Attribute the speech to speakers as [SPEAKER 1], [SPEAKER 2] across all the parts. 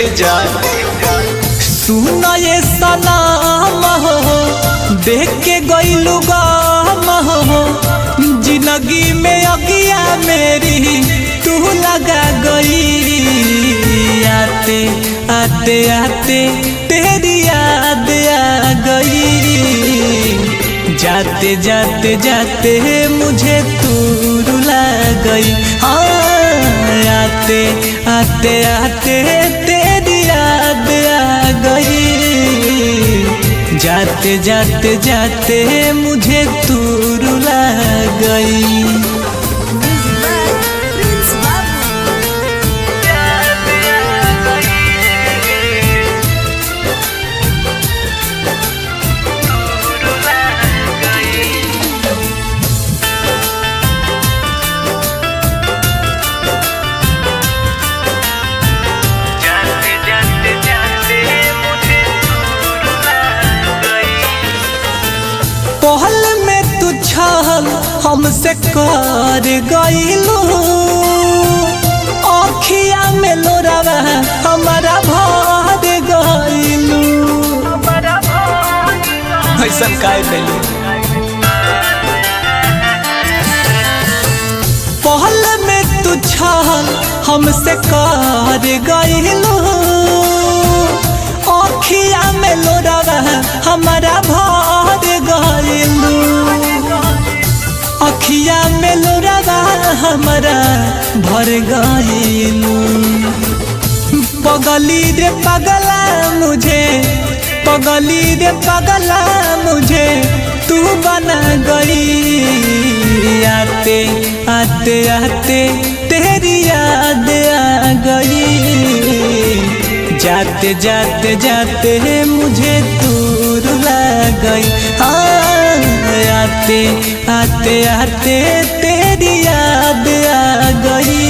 [SPEAKER 1] जान सुना ये सनम हो देख के गइलू गम हो जिंदगी में अगिया मेरी तू लगा गई आते आते आते तेरी याद आ गई जाते जाते जाते मुझे तू रुला गई हाँ आते आते आते तेरी याद आ गई जाते जाते जाते मुझे तू रुला गई। पहल में तू छल हमसे कर गइलू अखिया में लोरावा हमारा भर गइलू ऐसा काहे कैलू पहल में तू छल हमसे कर गइलू अखिया में लोरावा हमारा भर गइलू अखिया में लोरावा हमारा भर गइलू पगली रे पगला मुझे पगली रे पगला मुझे तू बना गई आते आते आते तेरी याद आ गई जाते जाते जाते मुझे तू रुला गई हाँ आते आते आते तेरी याद आ गई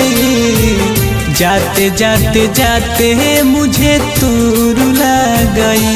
[SPEAKER 1] जाते जाते जाते मुझे तू रुला गई।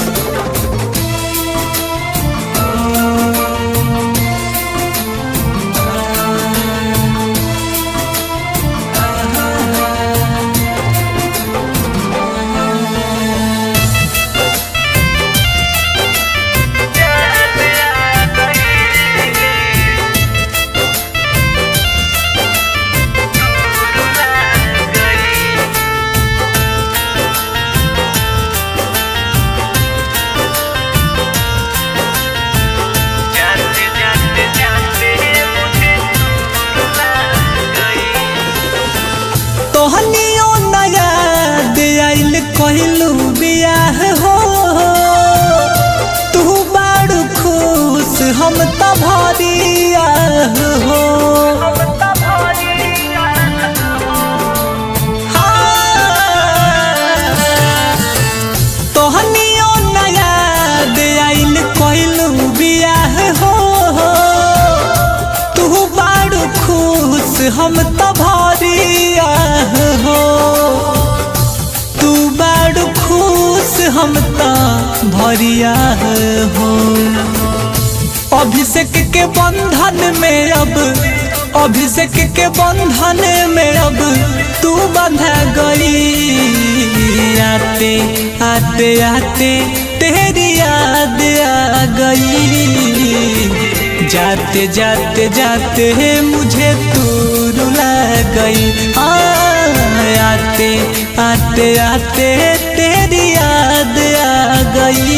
[SPEAKER 1] तोहनियो नया दिल कहलू बियाह हो तू बड़ खुश हम तो भरिया हो तोहनियो नया दिल कहलू बियाह हो तू बड़ खुश हम तो भरिया हो तू बड़ खुश हम तो भरिया हो अभिषेक के बंधन में अब अभिषेक के बंधन में अब तू बंधा गई आते आते आते तेरी याद आ गई जाते जाते जाते मुझे तू रुला गई हाँ आते आते आते तेरी याद आ गई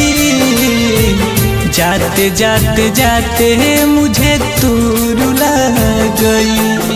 [SPEAKER 1] जाते जाते जाते मुझे तू रुला गई।